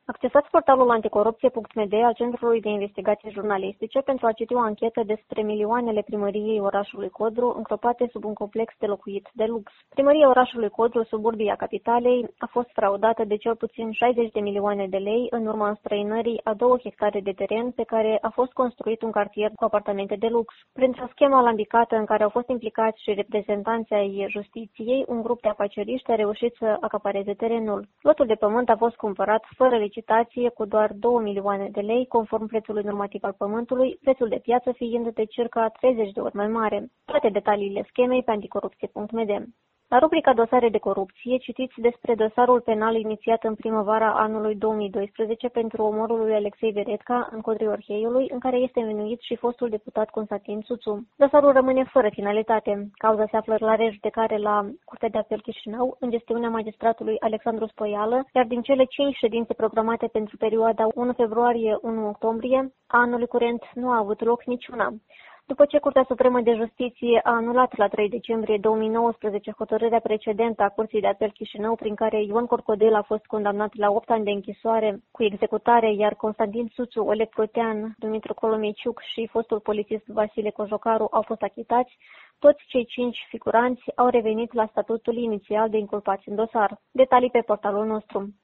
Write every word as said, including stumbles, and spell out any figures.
Accesați portalul anticorupție punct m d al Centrului de Investigații Jurnalistice pentru a citi o anchetă despre milioanele primăriei orașului Codru încropate sub un complex de locuit de lux. Primăria orașului Codru, suburbia capitalei, a fost fraudată de cel puțin șaizeci de milioane de lei în urma înstrăinării a două hectare de teren pe care a fost construit un cartier cu apartamente de lux. Printr-o schemă alambicată în care au fost implicați și reprezentanții ai justiției, un grup de afaceriști a reușit să acapareze terenul. Lotul de pământ a fost cumpărat fără licitație cu doar două milioane de lei, conform prețului normativ al pământului, prețul de piață fiind de circa treizeci de ori mai mare. Toate detaliile schemei pe anticorupție punct m d. La rubrica Dosare de corupție, citiți despre dosarul penal inițiat în primăvara anului două mii doisprezece pentru omorul lui Alexei Veretca în Codrii Orheiului, în care este învinuit și fostul deputat Constantin Țuțu. Dosarul rămâne fără finalitate. Cauza se află la rejudecare la Curtea de Apel Chișinău, în gestiunea magistratului Alexandru Spoială, iar din cele cinci ședințe programate pentru perioada unu februarie - unu octombrie a anului curent nu a avut loc niciuna. După ce Curtea Supremă de Justiție a anulat la trei decembrie două mii nouăsprezece hotărârea precedentă a Curții de Apel Chișinău, prin care Ion Corcodel a fost condamnat la opt ani de închisoare cu executare, iar Constantin Țuțu, Oleg Protean, Dumitru Colomeciuc și fostul polițist Vasile Cojocaru au fost achitați, toți cei cinci figuranți au revenit la statutul inițial de inculpați în dosar. Detalii pe portalul nostru.